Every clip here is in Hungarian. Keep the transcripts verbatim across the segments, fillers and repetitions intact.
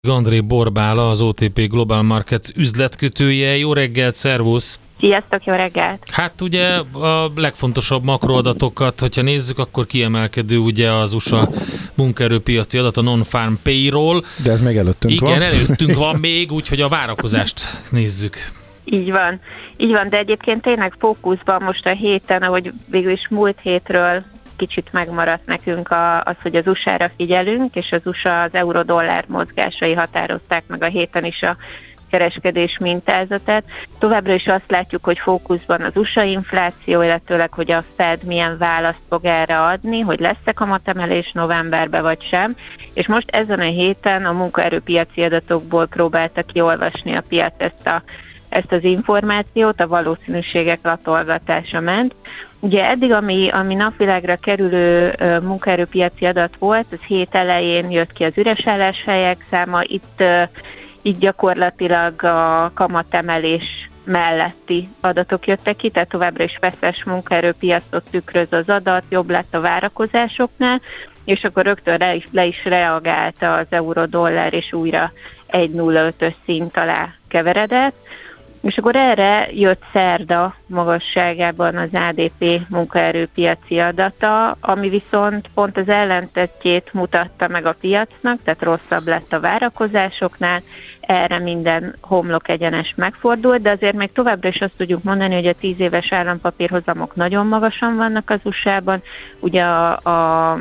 André Borbála, az o té pé Global Markets üzletkötője. Jó reggelt, szervusz! Sziasztok, jó reggelt! Hát ugye a legfontosabb makroadatokat, hogyha nézzük, akkor kiemelkedő ugye az u es á munkaerőpiaci adat, a non-farm payroll. De ez még előttünk Igen, van. Igen, előttünk van még, úgyhogy a várakozást nézzük. Így van, így van, de egyébként tényleg fókuszban most a héten, ahogy végül is múlt hétről kicsit megmaradt nekünk az, hogy az u es á-ra figyelünk, és az u es á az euró-dollár mozgásai határozták meg a héten is a kereskedés mintázatát. Továbbra is azt látjuk, hogy fókuszban az u es á infláció, illetőleg, hogy a Fed milyen választ fog erre adni, hogy lesz-e kamatemelés novemberben vagy sem, és most ezen a héten a munkaerőpiaci adatokból próbálta kiolvasni a piac ezt a ezt az információt, a valószínűségek latolgatása ment. Ugye eddig, ami, ami napvilágra kerülő uh, munkaerőpiaci adat volt, az hét elején jött ki az üres álláshelyek száma, itt, uh, itt gyakorlatilag a kamatemelés melletti adatok jöttek ki, tehát továbbra is feszes munkaerőpiacot tükröz az adat, jobb lett a várakozásoknál, és akkor rögtön le is, le is reagálta az euró-dollár, és újra egy egész nulla ötös szint alá keveredett. És akkor erre jött szerda magasságában az á dé pé munkaerőpiaci adata, ami viszont pont az ellentetjét mutatta meg a piacnak, tehát rosszabb lett a várakozásoknál, erre minden homlok egyenes megfordult, de azért még továbbra is azt tudjuk mondani, hogy a tíz éves állampapírhozamok nagyon magasan vannak az u es á-ban, ugye a, a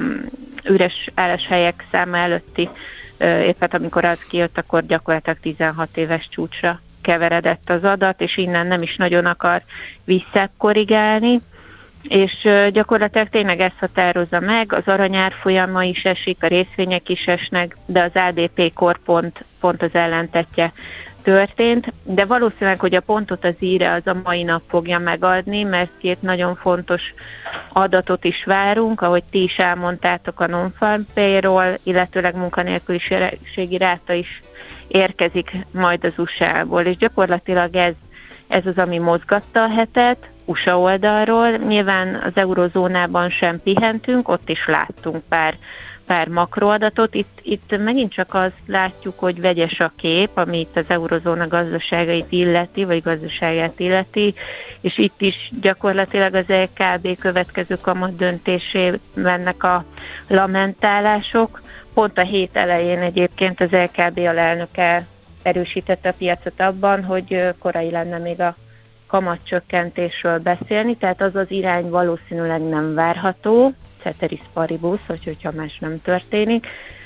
üres álláshelyek száma előtti, éppen amikor az kijött, akkor gyakorlatilag tizenhat éves csúcsra keveredett az adat, és innen nem is nagyon akar visszakorrigálni, és gyakorlatilag tényleg ezt határozza meg, az aranyárfolyama is esik, a részvények is esnek, de az á dé pé-kor pont, pont az ellentetje történt, de valószínűleg, hogy a pontot az íre az a mai nap fogja megadni, mert két nagyon fontos adatot is várunk, ahogy ti is elmondtátok, a non-farm payroll, illetőleg munkanélküliségi ráta is érkezik majd az u es á-ból, és gyakorlatilag ez, ez az, ami mozgatta a hetet u es á oldalról. Nyilván az eurozónában sem pihentünk, ott is láttunk pár, pár makroadatot. Itt, itt megint csak azt látjuk, hogy vegyes a kép, ami itt az eurozóna gazdaságait illeti, vagy gazdaságát illeti, és itt is gyakorlatilag az é ká bé következő kamat döntésében mennek a lamentálások. Pont a hét elején egyébként az é ká bé alelnöke erősítette a piacot abban, hogy korai lenne még a kamatcsökkentésről beszélni, tehát az az irány valószínűleg nem várható, ceteris paribus, hogy, hogyha más nem történik.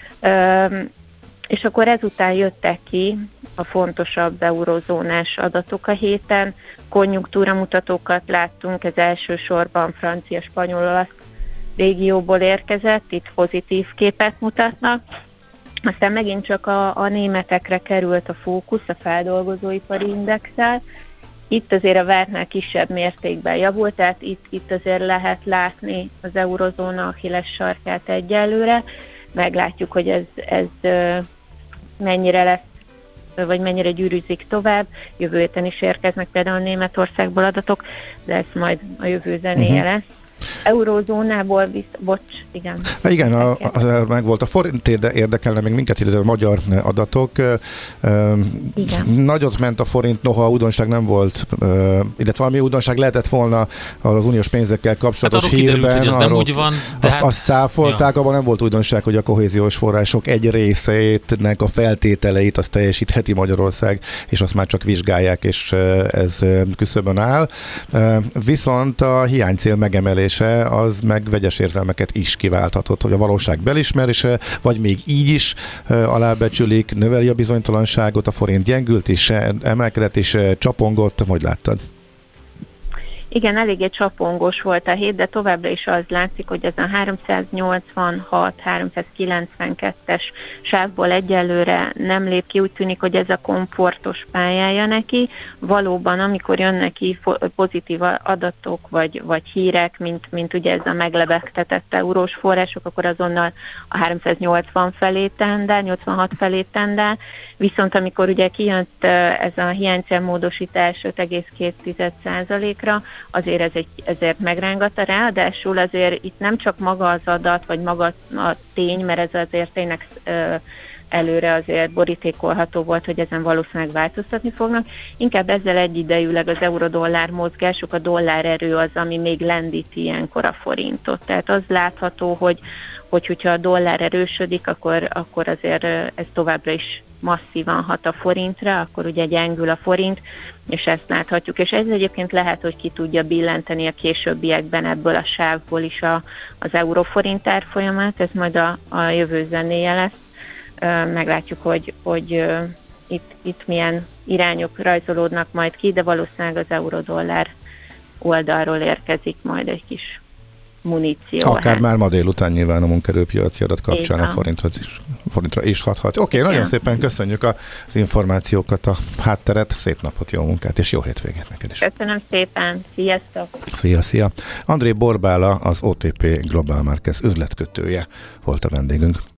Üm, és akkor ezután jöttek ki a fontosabb eurozónás adatok a héten, konjunktúramutatókat láttunk, ez elsősorban francia, spanyol, olasz régióból érkezett, itt pozitív képet mutatnak. Aztán megint csak a, a németekre került a fókusz a feldolgozóipari indexel. Itt azért a vártnál kisebb mértékben javult, tehát itt, itt azért lehet látni az eurozóna achilles sarkát egyelőre. Meglátjuk, hogy ez, ez mennyire lesz, vagy mennyire gyűrűzik tovább. Jövő héten is érkeznek például Németországból adatok, de ez majd a jövő zenéje uh-huh. lesz. Eurózónából visz... Bocs, igen. Igen, a, a, meg volt a forint, érdekelne még minket, illetve a magyar adatok. Igen. Nagyot ment a forint, noha újdonság nem volt, illetve valami újdonság lehetett volna az uniós pénzekkel kapcsolatos hát hírben. Kiderült, hogy ez nem úgy van. De azt, hát... azt cáfolták, ja. Abban nem volt újdonság, hogy a kohéziós források egy részének a feltételeit azt teljesítheti Magyarország, és azt már csak vizsgálják, és ez küszöbön áll. Viszont a hiánycél megemelés az meg vegyes érzelmeket is kiválthatott, hogy a valóság belismerése, vagy még így is uh, alábecsülik, növeli a bizonytalanságot, a forint gyengült és emelkedett és csapongott, hogy láttad? Igen, eléggé csapongós volt a hét, de továbbra is az látszik, hogy ez a háromszáznyolcvanhat háromszázkilencvenkettes sávból egyelőre nem lép ki, úgy tűnik, hogy ez a komfortos pályája neki. Valóban, amikor jönnek ki pozitív adatok vagy, vagy hírek, mint, mint ugye ez a meglebegtetett eurós források, akkor azonnal a háromszáznyolcvan felé tendál, nyolcvanhat felé tendál, viszont amikor ugye kijött ez a hiánycélmódosítás öt egész két százalékra, azért ez egy, ezért megrángatta, ráadásul azért itt nem csak maga az adat, vagy maga a tény, mert ez azért tényleg előre azért borítékolható volt, hogy ezen valószínűleg változtatni fognak. Inkább ezzel egyidejűleg az euró-dollár mozgások, a dollár erő az, ami még lendíti ilyenkor a forintot. Tehát az látható, hogy, hogy hogyha a dollár erősödik, akkor, akkor azért ez továbbra is masszívan hat a forintra, akkor ugye gyengül a forint, és ezt láthatjuk. És ez egyébként lehet, hogy ki tudja billenteni a későbbiekben ebből a sávból is a, az euró-forint árfolyamát, ez majd a, a jövő zenéje lesz. Meglátjuk, hogy, hogy itt, itt milyen irányok rajzolódnak majd ki, de valószínűleg az euró-dollár oldalról érkezik majd egy kis muníció. Akár hát. Már ma délután nyilván a munkaerőpiaci adat kapcsán a forinthoz is, forintra is hathat. Oké, okay, nagyon szépen köszönjük az információkat, a hátteret, szép napot, jó munkát és jó hétvégét neked is. Köszönöm szépen, sziasztok! Szia, szia! André Borbála, az o té pé Global Markets üzletkötője volt a vendégünk.